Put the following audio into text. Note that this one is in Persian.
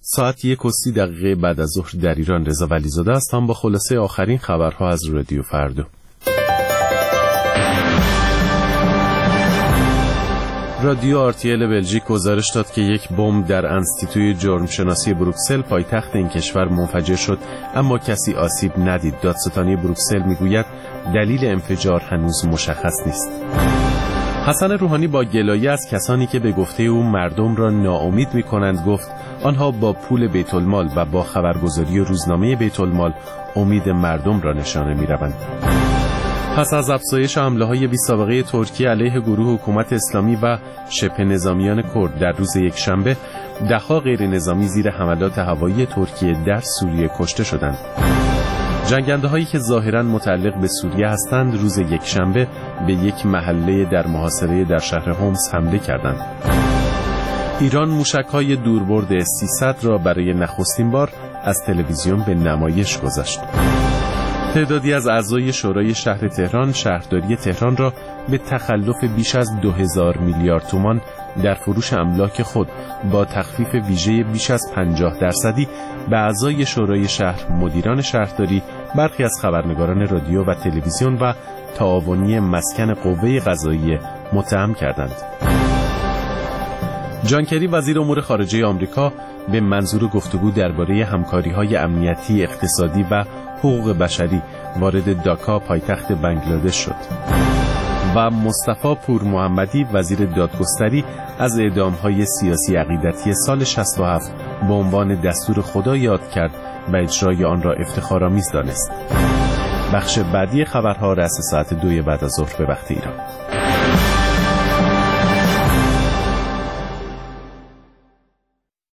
ساعت 1:30 بعد از ظهر در ایران. رضا ولیزاده هستم با خلاصه آخرین خبرها از رادیو فردا. رادیو RTL بلژیک گزارش داد که یک بمب در انستیتوی جرمشناسی بروکسل پایتخت این کشور منفجر شد، اما کسی آسیب ندید. دادستانی بروکسل میگوید دلیل انفجار هنوز مشخص نیست. حسن روحانی با گلایه از کسانی که به گفته او مردم را ناامید می‌کنند گفت آنها با پول بیت المال و با خبرگزاری روزنامه بیت المال امید مردم را نشانه می‌روند. پس از افزایش حمله‌های بی‌سابقه ترکیه علیه گروه حکومت اسلامی و شبه نظامیان کرد در روز یکشنبه، ده‌ها غیر نظامی زیر حملات هوایی ترکیه در سوریه کشته شدند. جنگنده‌هایی که ظاهراً متعلق به سوریه هستند روز یکشنبه به یک محله در محاصره در شهر هومس حمله کردند. ایران موشک‌های دوربرد 300 را برای نخستین بار از تلویزیون به نمایش گذاشت. تعدادی از اعضای شورای شهر تهران شهرداری تهران را به تخلف بیش از 2000 میلیارد تومان در فروش املاک خود با تخفیف ویژه بیش از 50% به اعضای شورای شهر، مدیران شهرداری، برخی از خبرنگاران رادیو و تلویزیون و تعاونی مسکن قوه قضاییه متهم کردند. جان کری وزیر امور خارجه آمریکا به منظور گفتگو درباره همکاری‌های امنیتی، اقتصادی و حقوق بشری وارد داکا پایتخت بنگلادش شد. و مصطفی پور محمدی وزیر دادگستری از اعدام‌های سیاسی عقیدتی سال 67 به عنوان دستور خدا یاد کرد و اجرای آن را افتخارآمیز دانست. بخش بعدی خبرها رأس ساعت 2 بعد از ظهر به وقت ایران.